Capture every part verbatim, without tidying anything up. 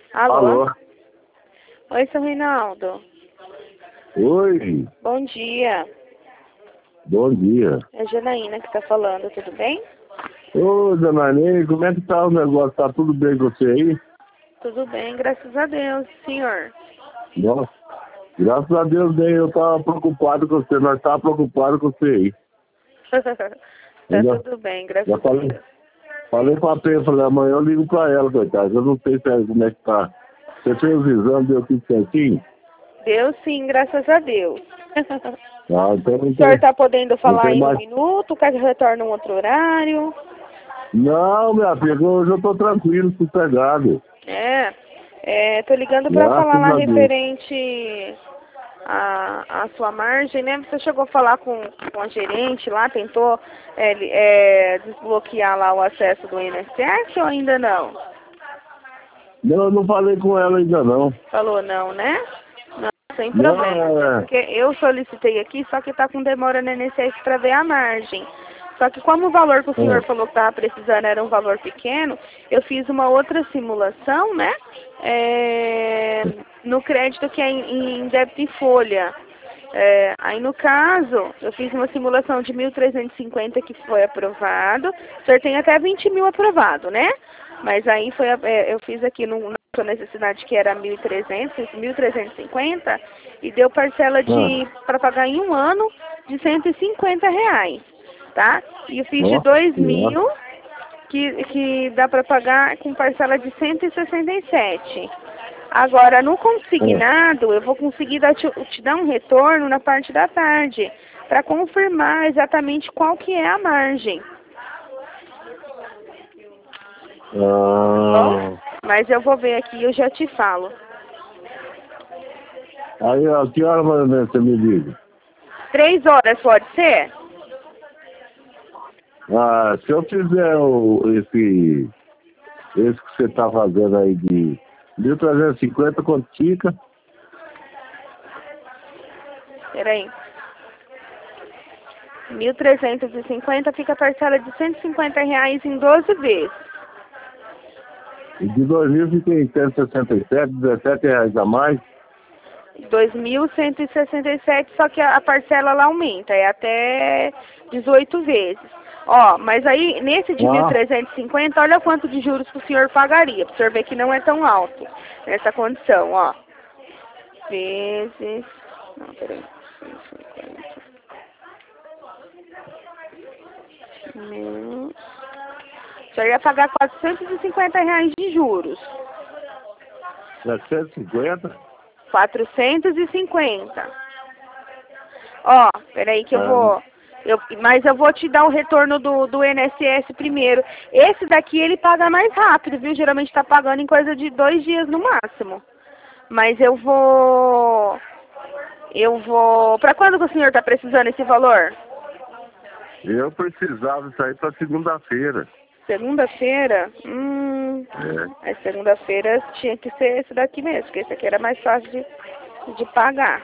Alô? Alô? Oi, seu Reinaldo. Oi, Bom dia. bom dia. É a Janaína que tá falando, tudo bem? Ô, Zanani, como é que tá o negócio? Tá tudo bem com você aí? Tudo bem, graças a Deus, senhor. Nossa, graças a Deus bem, eu tava preocupado com você, nós tava preocupado com você aí. Tá já, tudo bem, já graças a falei, Deus. falei pra Pedro, falei, amanhã eu ligo pra ela, coitada. Eu não sei se é, como é que tá. Você fez os exames, deu tudo certinho? Deus sim, graças a Deus. Ah, então não O senhor tem, tá podendo não falar tem em um mais. minuto? Quer que retorne um outro horário? Não, minha filha, hoje eu tô tranquilo, sossegado. É, é tô ligando pra falar Graças lá a Deus. referente a, a sua margem, né? Você chegou a falar com, com a gerente lá, tentou é, é, desbloquear lá o acesso do I N S S ou ainda não? Não, eu não falei com ela ainda não. Falou não, né? Não, sem Não, problemas. É é... porque eu solicitei aqui, só que tá com demora no I N S S para ver a margem. Só que como o valor que o senhor é. falou que estava precisando era um valor pequeno, eu fiz uma outra simulação, né? É, no crédito que é em, em débito em folha. É, aí no caso, eu fiz uma simulação de mil trezentos e cinquenta que foi aprovado. O senhor tem até vinte mil aprovado, né? Mas aí foi, a- é, eu fiz aqui no, na sua necessidade que era mil e trezentos, mil trezentos e cinquenta e deu parcela Ah, de para pagar em um ano de cento e cinquenta reais, tá? E eu fiz de nossa dois senhora. mil que, que dá para pagar com parcela de cento e sessenta e sete. Agora, no É. consignado, eu vou conseguir dar, te, te dar um retorno na parte da tarde, para confirmar exatamente qual que é a margem, tá bom? Ah, Mas eu vou ver aqui e eu já te falo. aí, a que hora mais ou menos você me liga? Três horas pode ser? Ah, se eu fizer o, esse, esse que você tá fazendo aí de mil trezentos e cinquenta, quanto fica? Peraí. mil trezentos e cinquenta fica a parcela de cento e cinquenta reais em doze vezes. E de dois mil fica em cento e sessenta e sete, dezessete reais a mais. dois mil cento e sessenta e sete, só que a a parcela ela aumenta, é até dezoito vezes. Ó, mas aí nesse de mil Ah, trezentos e cinquenta, olha quanto de juros que o senhor pagaria, para o senhor ver que não é tão alto nessa condição, ó. Vezes. Não, peraí. Mil. O senhor ia pagar quatrocentos e cinquenta reais de juros. setecentos e cinquenta? quatrocentos e cinquenta. Ó, peraí que eu Ah, vou. Eu, mas eu vou te dar o retorno do, do I N S S primeiro. Esse daqui ele paga mais rápido, viu? Geralmente tá pagando em coisa de dois dias no máximo. Mas eu vou. Eu vou. Pra quando que o senhor tá precisando esse valor? eu precisava sair para segunda-feira. Segunda-feira? Hum. É. É segunda-feira tinha que ser esse daqui mesmo, porque esse aqui era mais fácil de, de pagar.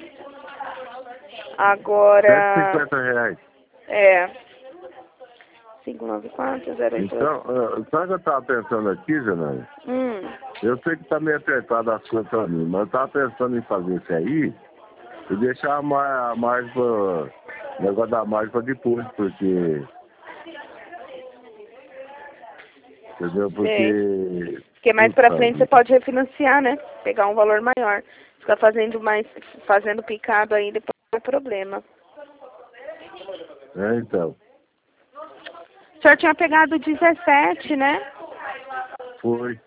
cento e Agora. cinquenta reais. É. cinco nove quatro zero oito oito. Então, uh, sabe o que eu estava pensando aqui, Janine? Hum. Eu sei que está meio apertado as coisas para mim, mas eu estava pensando em fazer isso aí e deixar a mais, a mais pra, o negócio da margem para depois, porque. Entendeu? Sei. Porque. Porque mais pra Puta frente você vida. pode refinanciar, né? Pegar um valor maior. Ficar fazendo mais, fazendo picado aí, depois não é problema. É, então. O senhor tinha pegado dezessete, né? Foi.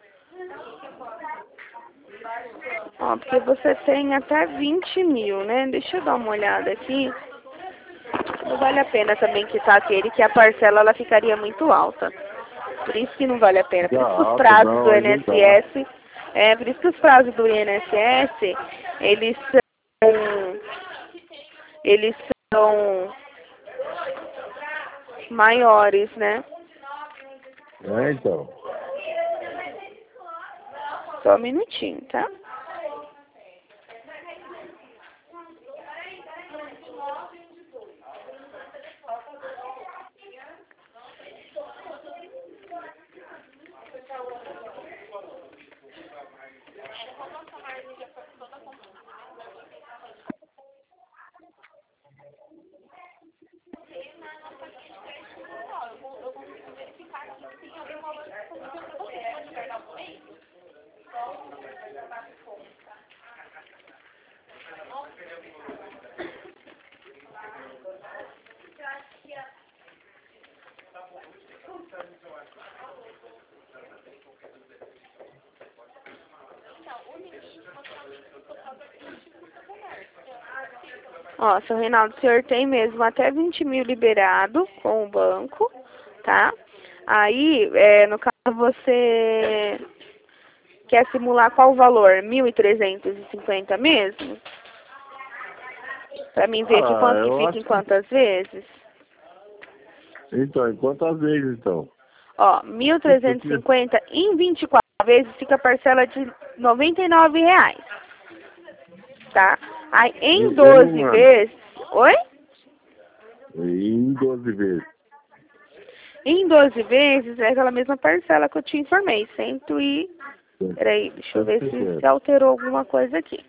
Ó, porque você tem até vinte mil, né? Deixa eu dar uma olhada aqui. Não vale a pena também quitar aquele que a parcela ela ficaria muito alta. Por isso que não vale a pena. Por Tá isso que os alto, prazos do não, aí não dá. I N S S, é, por isso que os prazos do I N S S, eles são, eles são maiores, né? É, então. Só um minutinho, tá? Ó, seu Reinaldo, o senhor tem mesmo até vinte mil liberado com o banco, tá? Aí, é, no caso, você quer simular qual valor? mil e trezentos e cinquenta mesmo? Pra mim ver aqui Ah, quanto que eu fica acho em quantas vezes? Então, em quantas vezes, então? Ó, mil Porque eu trezentos e cinquenta em vinte e quatro vezes fica a parcela de noventa e nove reais, tá? Aí, em Em, em doze um ano. vezes... Oi? Em doze vezes. Em doze vezes é aquela mesma parcela que eu te informei, cento e... Peraí, deixa eu ver se, se alterou alguma coisa aqui.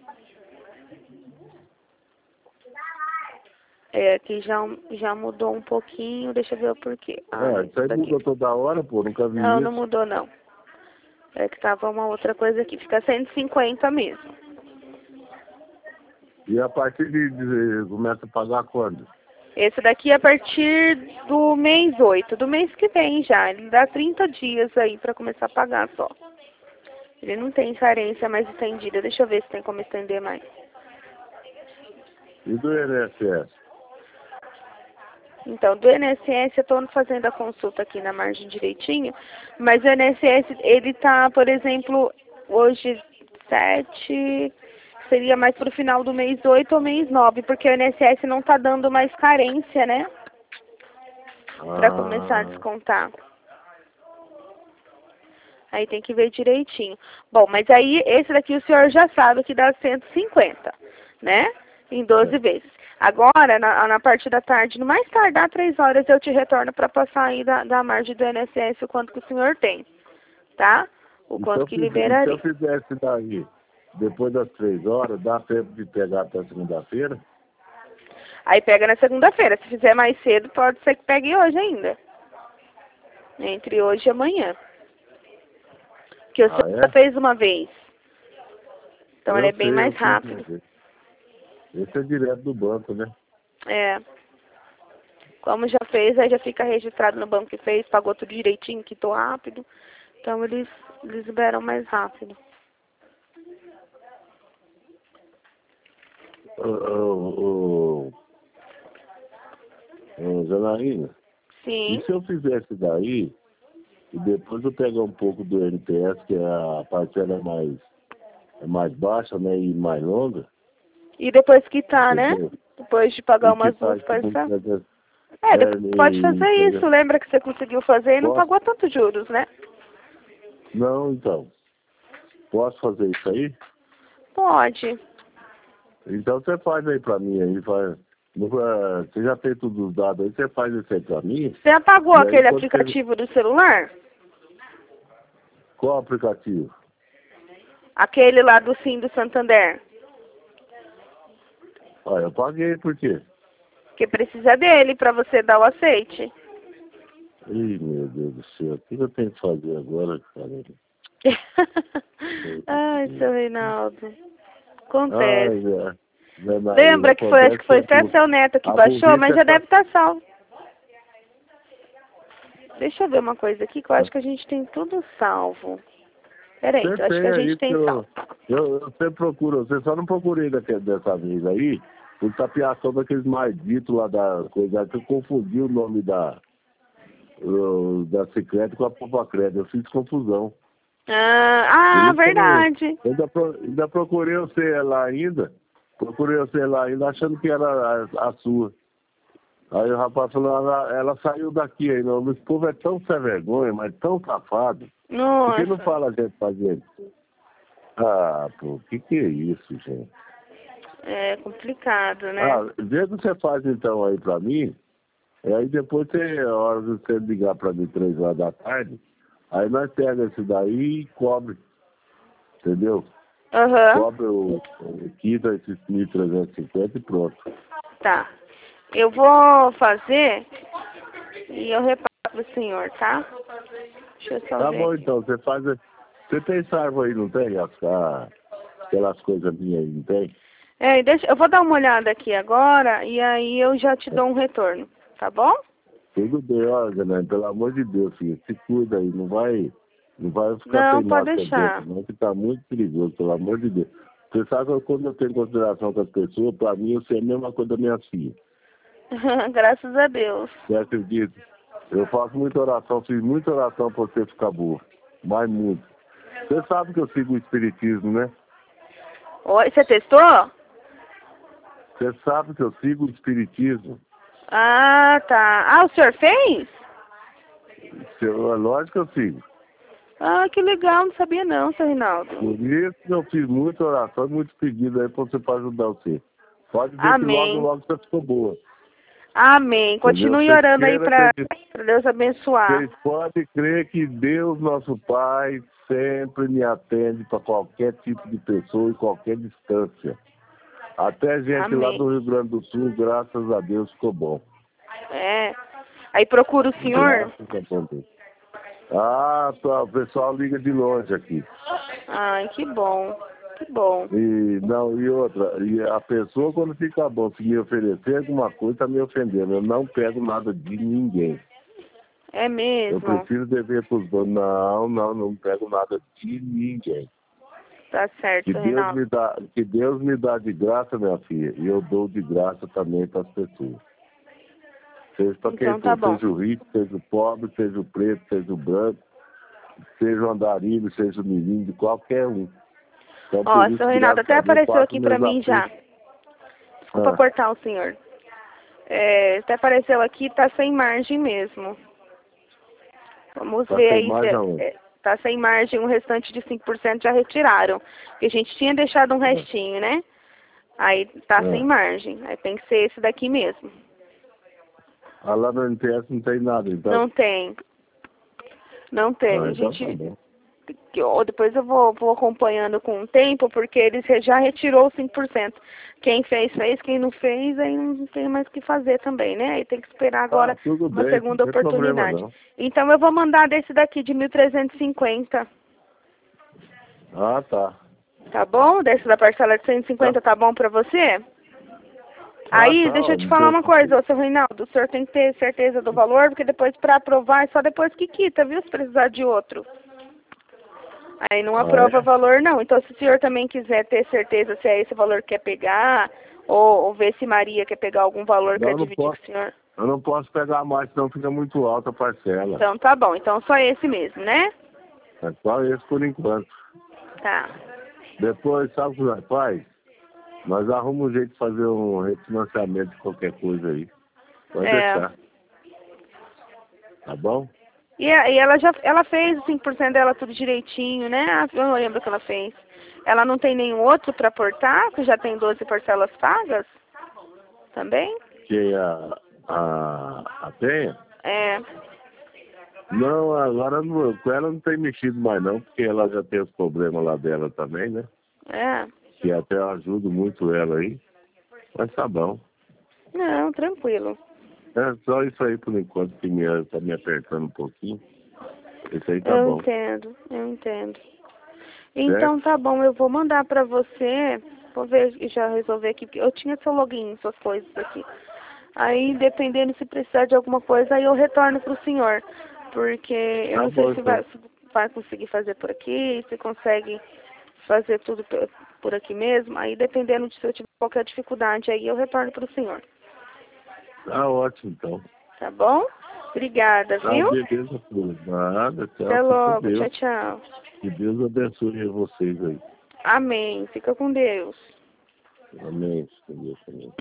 É, aqui já, já mudou um pouquinho, deixa eu ver o porquê. Ah, É, isso aí daqui. muda toda hora, pô, nunca vi Não, isso. não mudou não. É que tava uma outra coisa aqui, fica cento e cinquenta mesmo. E a partir de, de começa a pagar quando? Esse daqui é a partir do mês oito, do mês que vem já. Ele dá trinta dias aí pra começar a pagar só. Ele não tem carência mais estendida. Deixa eu ver se tem como estender mais. E do I N S S? Então, do I N S S, eu estou fazendo a consulta aqui na margem direitinho, mas o I N S S, ele tá, por exemplo, hoje sete, seria mais pro final do mês oito ou mês nove, porque o I N S S não tá dando mais carência, né? Para começar a Ah, descontar. Aí tem que ver direitinho. Bom, mas aí esse daqui o senhor já sabe que dá cento e cinquenta, né? Em doze é. vezes. Agora, na, na parte da tarde, no mais tardar três horas, eu te retorno para passar aí da, da margem do I N S S o quanto que o senhor tem, tá? O E se quanto eu, que fiz- e se eu liberaria. fizesse daí, depois das três horas, dá tempo de pegar até segunda-feira? Aí pega na segunda-feira. Se fizer mais cedo, pode ser que pegue hoje ainda. Entre hoje e amanhã. Porque o Ah, senhor já é? fez uma vez. Então ele Eu é bem sei, mais eu fiz uma rápido. vez. Esse é direto do banco, né? É. Como já fez, aí já fica registrado no banco que fez, pagou tudo direitinho, quitou rápido. Então eles, eles liberam mais rápido. Ô, ô, ô, ô, Janaína, e Sim. se eu fizesse daí, e depois eu pegar um pouco do N P S, que a parcela é mais, é mais baixa, né, e mais longa, E depois quitar, né? entendeu? Depois de pagar E que umas tá duas isso muito parcelas. mais- É, é, depois pode e, fazer isso. entendeu? Lembra que você conseguiu fazer e não Posso? pagou tantos juros, né? Não, então. Posso fazer isso aí? Pode. Então você faz aí pra mim aí, faz. no- eh, Você já tem todos os dados aí, você faz isso aí pra mim. Você apagou E aí aquele quando você. aplicativo do celular? Qual aplicativo? Aquele lá do Sim do Santander? Olha, eu paguei por quê? Que precisa dele pra você dar o aceite. Ih, meu Deus do céu, o que eu tenho que fazer agora, cara? Ai, seu Reinaldo. Acontece. Ai, é. Janaína, Lembra que foi, acho acontece que que foi a até bu- seu neto que a baixou, mas burrice é já com deve estar salvo. Deixa eu ver uma coisa aqui, que eu a... acho que a gente tem tudo salvo. Peraí, Você que eu acho que tem a aí, gente porque tem eu, salvo. eu, eu sempre procuro, você só não procurei daquele, dessa vez aí, por tapiação daqueles malditos lá da coisa, que eu confundi o nome da, o, da Cicred com a Popacred, eu fiz confusão. Ah, Por ah, isso que eu não, verdade. ainda, pro, ainda procurei você lá ainda, procurei você lá ainda achando que era a, a sua. Aí o rapaz falou, ela, ela saiu daqui aí, não, esse povo é tão sem vergonha, mas tão safado. Por que não Nossa. fala a gente pra gente? Ah, pô, o que que é isso, gente? É complicado, né? Ah, vê que você faz então aí pra mim, e aí depois você, a hora de você ligar pra mim três horas da tarde, aí nós pegamos esse daí e cobre. Entendeu? Aham. Cobra o, o quita esses mil trezentos e cinquenta e pronto. Tá. Eu vou fazer e eu repasso pro senhor, tá? Deixa eu só Tá ver bom, aqui. então. Você faz... Você tem sarva aí, não tem? As, a, aquelas coisas minhas aí, não tem? É, deixa, eu vou dar uma olhada aqui agora e aí eu já te dou um retorno, tá bom? Tudo bem, ó, Janine, pelo amor de Deus, filho. Se cuida aí. Não vai, não vai ficar Não, pode teimado com a deixar. boca, não, que tá muito perigoso, pelo amor de Deus. Você sabe que quando eu tenho consideração com as pessoas, pra mim, você é a mesma coisa da minha filha. Graças a Deus. Você acredita? Eu faço muita oração, fiz muita oração pra você ficar boa. Mas muito. Você sabe que eu sigo o espiritismo, né? Oi, você testou? Você sabe que eu sigo o espiritismo. Ah, tá. Ah, o senhor fez? É lógico que eu sigo. Ah, que legal, não sabia não, seu Reinaldo. Por isso que eu fiz muita oração e muitos pedidos aí pra você pra ajudar você. Pode ver que logo, Amém. logo você ficou boa. Amém. Entendeu? Continue Vocês orando aí queiram pra, acreditar. pra Deus abençoar. Vocês podem crer que Deus, nosso Pai, sempre me atende para qualquer tipo de pessoa e qualquer distância. Até gente lá Amém. do Rio Grande do Sul, graças a Deus, ficou bom. É. Aí procura o senhor? Graças a Deus. Ah, tá, o pessoal liga de longe aqui. Ai, que bom. Que bom. E, não, e outra, e a pessoa quando fica bom, se me oferecer alguma coisa, tá me ofendendo. Eu não pego nada de ninguém. É Eu mesmo. prefiro dever pros donos. Não, não, não pego nada de ninguém. Tá certo, Que seu Deus Reinaldo. me dá, que Deus me dá de graça, minha filha, e eu dou de graça também para as pessoas. Seja para quem Então tá for, bom. seja o rico, seja o pobre, seja o preto, seja o branco, seja o andarilho, seja o menino, de qualquer um. Então, Ó, por isso, seu Reinaldo graças até a Deus, eu apareceu passo aqui pra meus mim já. apertos. Desculpa Ah, cortar o senhor. É, até apareceu aqui, tá sem margem mesmo. Vamos tá ver sem aí se mais é, aonde? é, tá sem margem, o restante de cinco por cento já retiraram. Porque a gente tinha deixado um restinho, né? Aí tá sem Ah. margem. Aí tem que ser esse daqui mesmo. Ah, lá no N T S não tem nada, então. Não tem. Não tem. Ah, A então tá gente. bom. que- ó, Depois eu vou, vou acompanhando com o tempo, porque eles re- já retirou os cinco por cento. Quem fez, fez. Quem não fez, aí não tem mais o que fazer também, né? Aí tem que esperar agora Ah, tudo uma bem, não segunda tem problema oportunidade. não. Então eu vou mandar desse daqui de mil trezentos e cinquenta. Ah, tá. Tá bom? Desse da parcela de cento e Tá. cinquenta tá bom pra você? Ah, Aí, tá, deixa ó, eu te não falar uma tem... coisa, ô seu Reinaldo. O senhor tem que ter certeza do valor, porque depois pra aprovar é só depois que quita, viu? Se precisar de outro. Aí não Ah, aprova é? valor, não. Então, se o senhor também quiser ter certeza se é esse valor que quer pegar, ou, ou ver se Maria quer pegar algum valor que Não, quer eu não dividir com posso. o senhor. Eu não posso pegar mais, senão fica muito alta a parcela. Então, tá bom. Então, só esse mesmo, né? É só esse por enquanto. Tá. Depois, sabe o que nós faz? Nós arrumamos um jeito de fazer um refinanciamento de qualquer coisa aí. Pode É. deixar. Tá bom? E, a- e ela já ela fez os cinco por cento dela tudo direitinho, né? Ah, eu não lembro o que ela fez. Ela não tem nenhum outro para aportar, que já tem doze parcelas pagas? Também? Que a, a, a Penha? É. Não, agora não, com ela não tem mexido mais não, porque ela já tem os problemas lá dela também, né? É. Que até eu ajudo muito ela aí. Mas tá bom. Não, tranquilo. É só isso aí por enquanto que me, tá me apertando um pouquinho. Isso aí tá Eu bom. entendo, eu entendo. Então tá bom, eu vou mandar pra você. Vou ver e já resolver aqui, porque eu tinha seu login, suas coisas aqui. Aí, dependendo se precisar de alguma coisa, aí eu retorno pro senhor. Porque eu Tá não bom, sei se vai, então. se vai conseguir fazer por aqui, se consegue fazer tudo pe- por aqui mesmo. Aí, dependendo de se eu tiver qualquer dificuldade, aí eu retorno pro senhor. Tá ótimo, então. Tá bom? Obrigada, Tá, viu? beleza, Flor. Nada, tchau, Até fica com logo. Deus. Tchau, tchau. Que Deus abençoe vocês aí. Amém. Fica com Deus. Amém. Com Deus também.